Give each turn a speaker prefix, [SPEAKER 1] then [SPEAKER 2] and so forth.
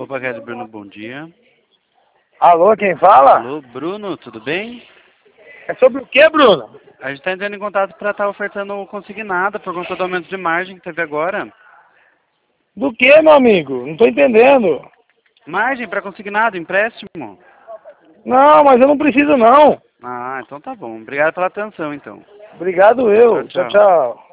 [SPEAKER 1] Opa, Red Bruno, bom dia.
[SPEAKER 2] Alô, quem fala?
[SPEAKER 1] Alô, Bruno, tudo bem?
[SPEAKER 2] É sobre o que, Bruno?
[SPEAKER 1] A gente está entrando em contato para estar ofertando consignado por conta do aumento de margem que teve agora.
[SPEAKER 2] Do que, meu amigo? Não tô entendendo.
[SPEAKER 1] Margem para consignado, empréstimo.
[SPEAKER 2] Não, mas eu não preciso não.
[SPEAKER 1] Ah, então tá bom. Obrigado pela atenção, então.
[SPEAKER 2] Obrigado
[SPEAKER 1] Tchau,
[SPEAKER 2] eu. Tchau,
[SPEAKER 1] tchau.
[SPEAKER 2] tchau.